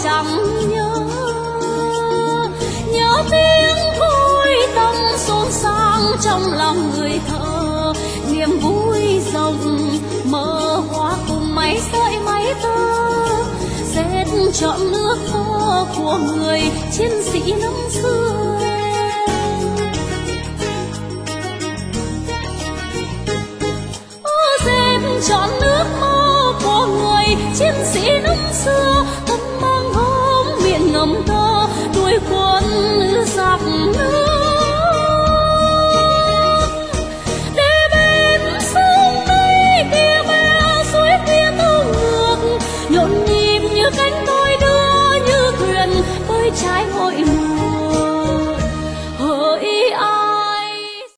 chẳng nhớ, nhớ tiếng vui tâm xôn xang trong lòng người thơ, niềm vui rộng mơ hoa cùng mấy sợi mái tơ, dệt trọn nước thơ của người chiến sĩ năm xưa. Dệt trọn nước mơ của người chiến sĩ năm xưa.